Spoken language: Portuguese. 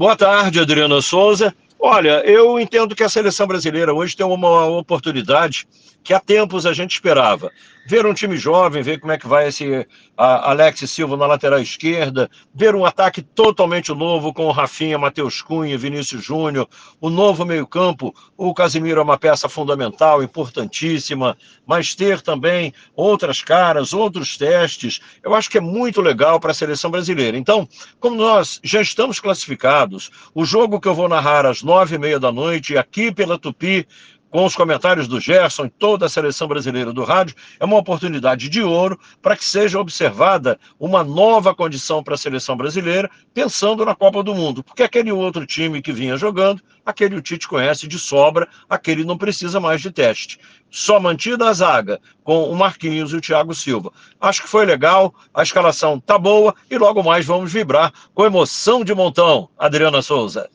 Boa tarde, Adriana Souza. Olha, eu entendo que a seleção brasileira hoje tem uma oportunidade que há tempos a gente esperava. Ver um time jovem, ver como é que vai esse Alex Silva na lateral esquerda, ver um ataque totalmente novo com o Rafinha, Matheus Cunha, Vinícius Júnior, o novo meio-campo, o Casemiro é uma peça fundamental, importantíssima, mas ter também outras caras, outros testes, eu acho que é muito legal para a seleção brasileira. Então, como nós já estamos classificados, o jogo que eu vou narrar às 9h30 da noite, aqui pela Tupi, com os comentários do Gerson e toda a seleção brasileira do rádio, é uma oportunidade de ouro para que seja observada uma nova condição para a seleção brasileira, pensando na Copa do Mundo. Porque aquele outro time que vinha jogando, aquele o Tite conhece de sobra, aquele não precisa mais de teste. Só mantida a zaga com o Marquinhos e o Thiago Silva. Acho que foi legal, a escalação tá boa e logo mais vamos vibrar com emoção de montão. Adriana Souza.